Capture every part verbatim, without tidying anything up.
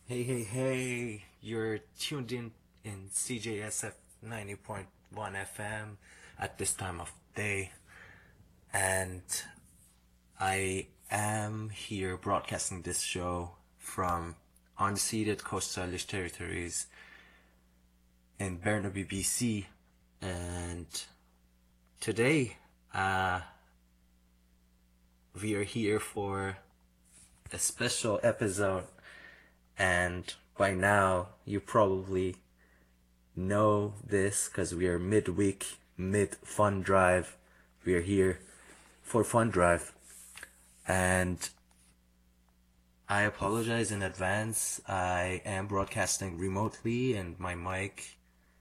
Hey, hey, hey, you're tuned in in C J S F ninety point one F M at this time of day, and I am here broadcasting this show from unceded Coast Salish territories in Burnaby, B C, and today, uh, we are here for a special episode. And by now, you probably know this because we are midweek, mid fun drive. We are here for fun drive. And I apologize in advance. I am broadcasting remotely and my mic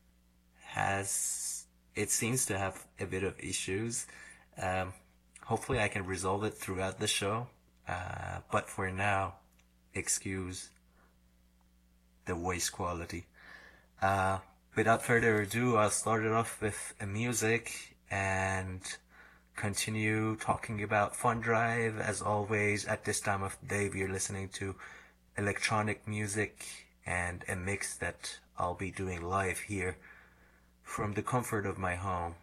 has, it seems to have a bit of issues. Um, hopefully I can resolve it throughout the show. Uh, but for now, excuse the voice quality. Uh, without further ado, I'll start it off with a music and continue talking about Fun Drive. As always, at this time of day, we are listening to electronic music and a mix that I'll be doing live here from the comfort of my home.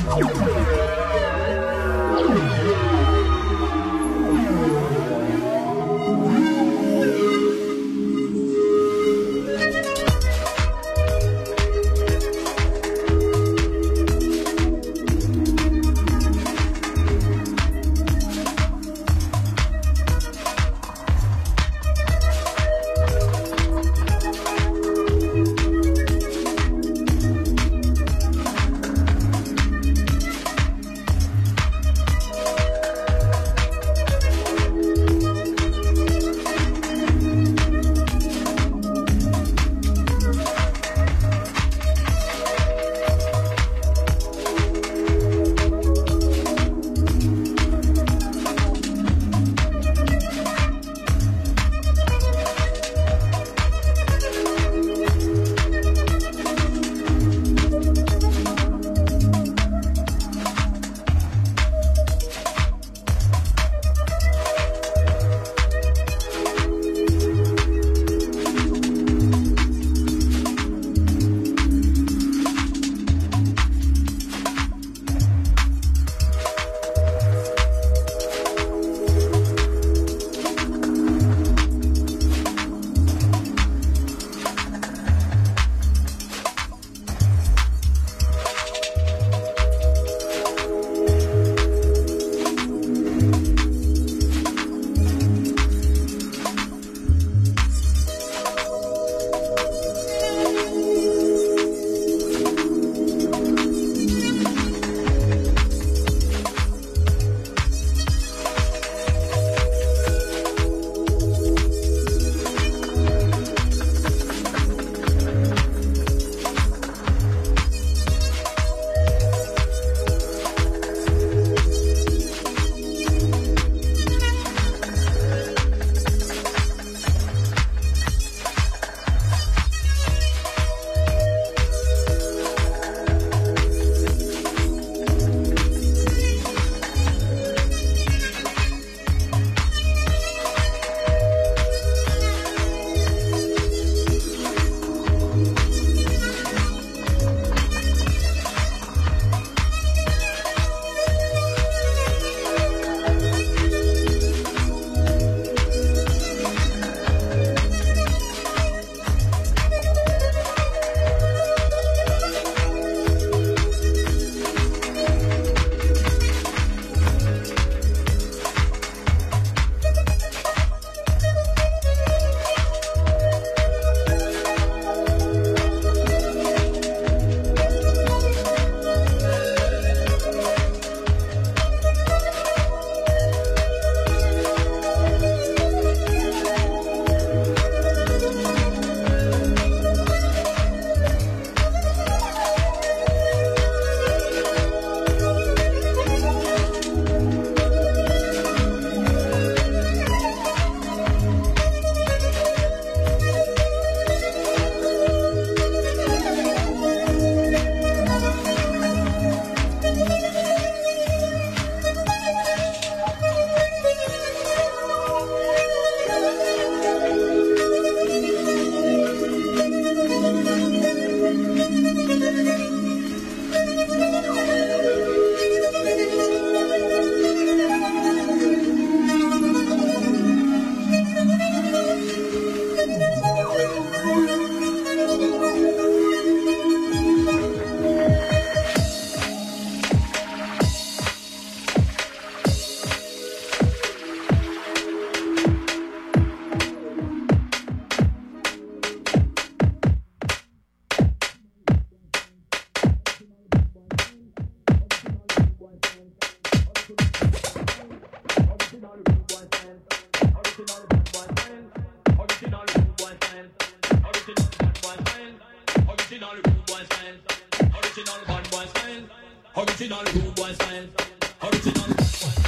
Original rude boy style. Original rude boy style.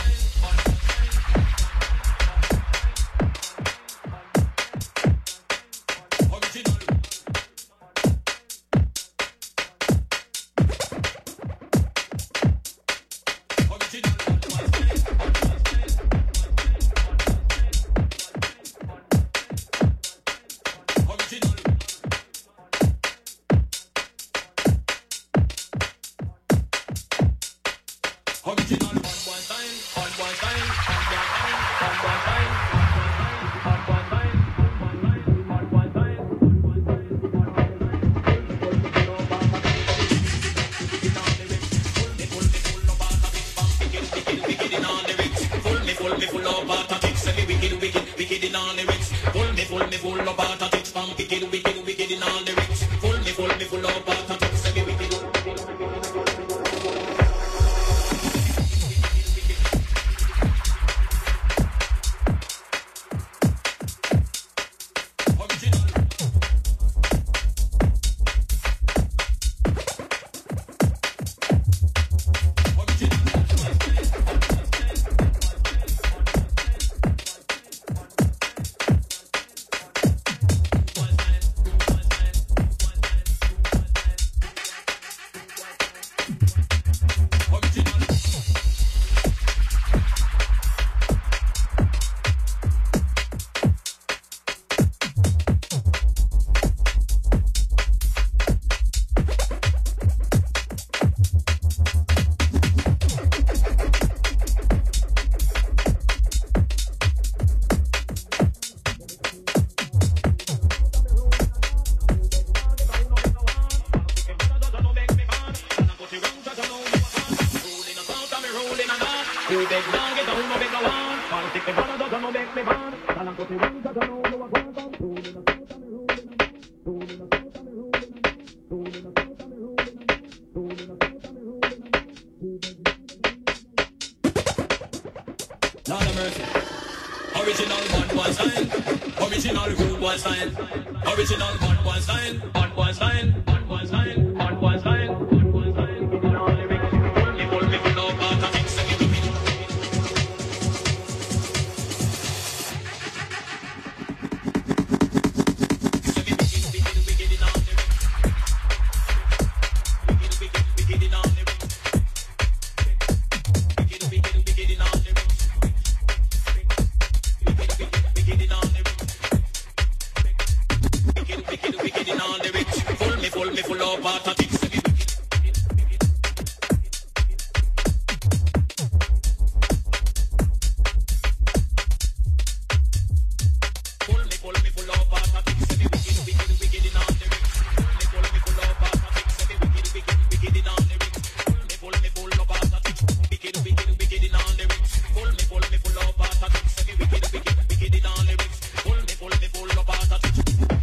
Original bad boy style, bad boy style, bad boy style, bad boy style, bad boy style, bad boy style, Pull me full, me full of batatics, say me wicked, wicked, wicked in all lyrics. Pull me full, me full of batatics, from wicked, wicked, wicked in all lyrics. Pull me full, me full of batatics, say me wicked. Original bad boy style, original rude boy style, original bad boy style, bad boy style, bad boy style, bad boy style, bad boy style. In all lyrics, pull me, pull me full of batatics, say me wicked. Say me wicked, wicked, wicked in all lyrics. Wicked, wicked, wicked in all lyrics. Wicked, wicked, wicked in all lyrics. Wicked in all lyrics, full me, full me, full of batatics. Full me, full me, full of batatics. Wicked, wicked, wicked in all lyrics. Full me, full me, full of batatics. Wicked, wicked, wicked in all lyrics. Full me, full me, full of batatics. Wicked, wicked, wicked in all lyrics. Full me, full me, full of batatics. Wicked, wicked, wicked in all lyrics. Full me, full me, full of batatics.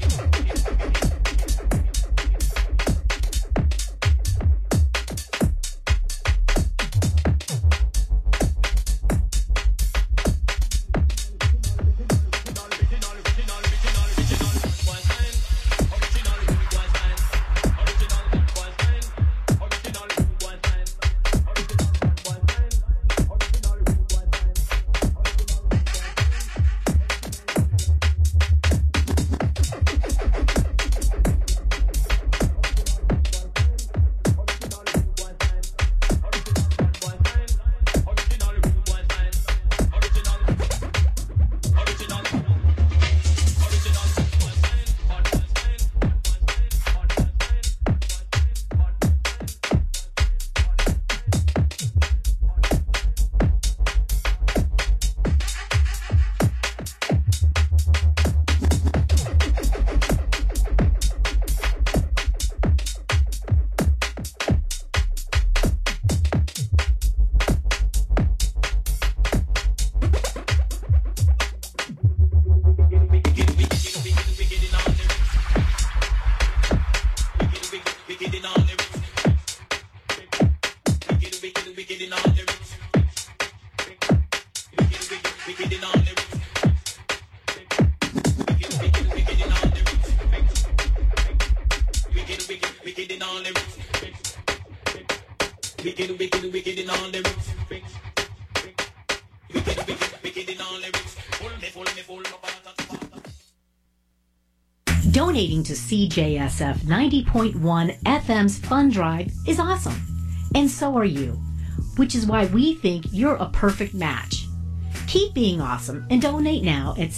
Wicked, wicked, wicked in all lyrics. Wicked, wicked, wicked in all lyrics. Full me, full me, full of batatics. Donating to C J S F ninety point one F M's Fund Drive is awesome. And so are you, which is why we think you're a perfect match. Keep being awesome and donate now at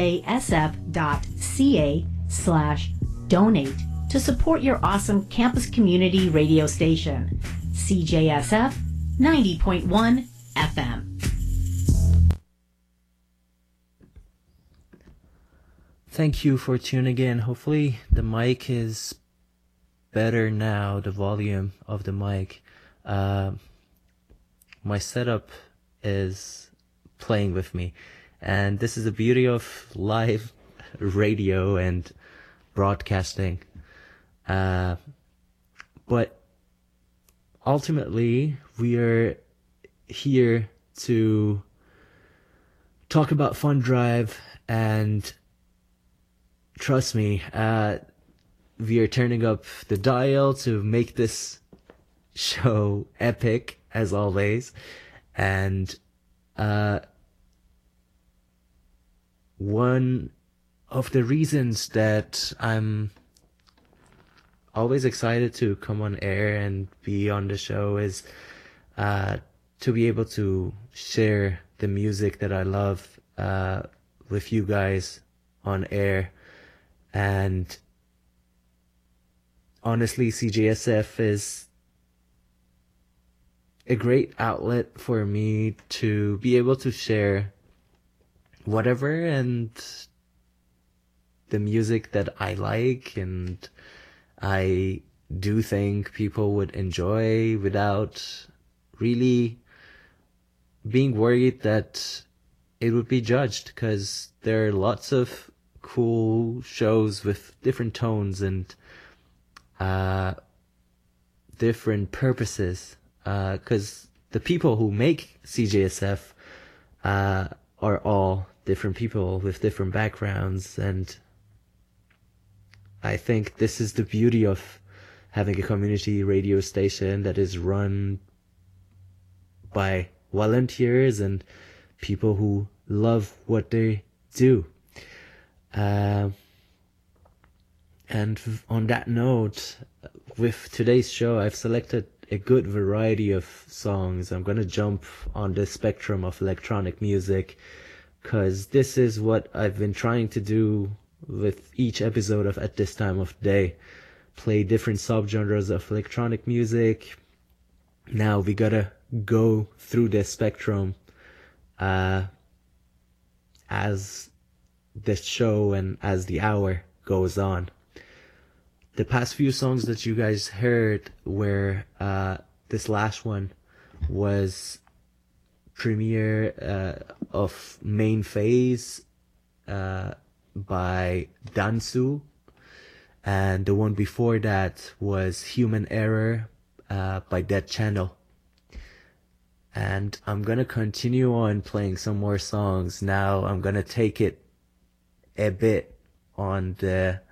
cjsf.ca slash donate to support your awesome campus community radio station. C J S F ninety point one F M. Thank you for tuning in. Hopefully the mic is better now, the volume of the mic. Uh, my setup is playing with me, and this is the beauty of live radio and broadcasting. Uh, but ultimately, we are here to talk about Fun Drive, and trust me, uh, we are turning up the dial to make this show epic, as always. And uh, one of the reasons that I'm always excited to come on air and be on the show is uh, to be able to share the music that I love uh, with you guys on air. And honestly, C J S F is a great outlet for me to be able to share whatever and the music that I like and I do think people would enjoy without really being worried that it would be judged, because there are lots of cool shows with different tones and uh, different purposes, because uh, the people who make C J S F uh, are all different people with different backgrounds, and I think this is the beauty of having a community radio station that is run by volunteers and people who love what they do. Uh, and on that note, with today's show, I've selected a good variety of songs. I'm gonna jump on the spectrum of electronic music, cause this is what I've been trying to do with each episode of At This Time of Day. Play different subgenres of electronic music. Now we gotta go through the spectrum uh, as the show and as the hour goes on. The past few songs that you guys heard were, uh, this last one was premiere uh, of Main Phase uh, by Dansu, and the one before that was Human Error uh, by Dead Channel. And I'm gonna continue on playing some more songs. Now I'm gonna take it a bit on the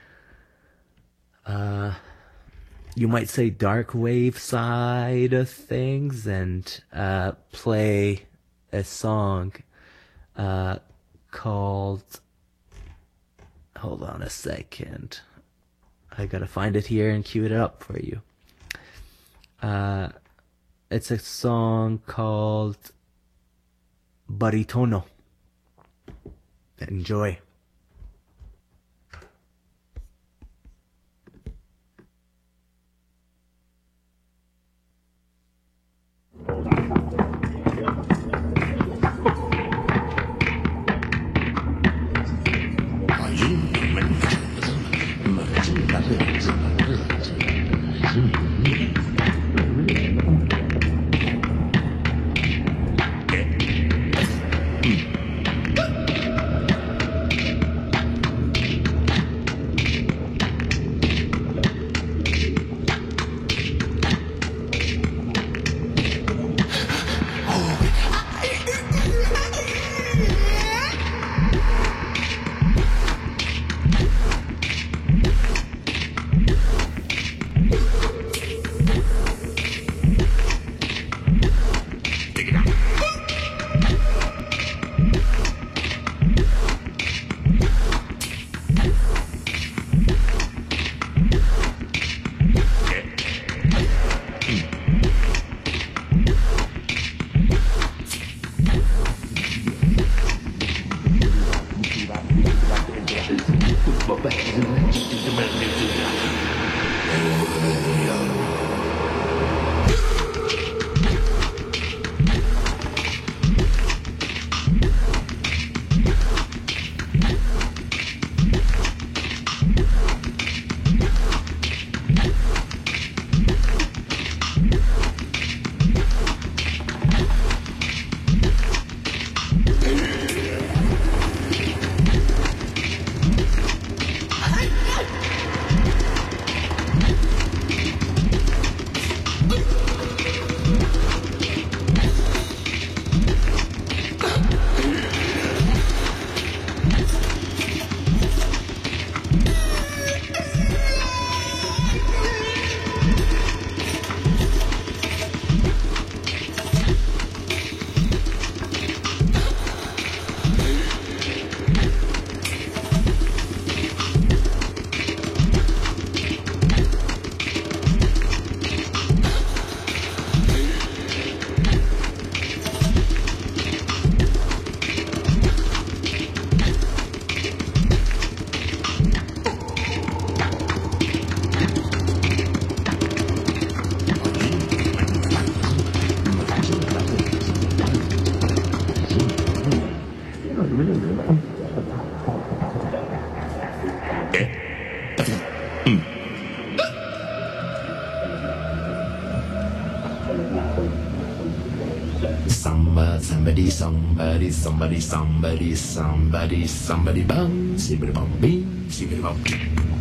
uh you might say dark wave side of things, and uh play a song uh called, hold on a second, I gotta find it here and cue it up for you. Uh it's a song called Baritono. Enjoy. Somebody, somebody, somebody, somebody, somebody, somebody, somebody, bum, sibbity bum, bee, sibbity bum.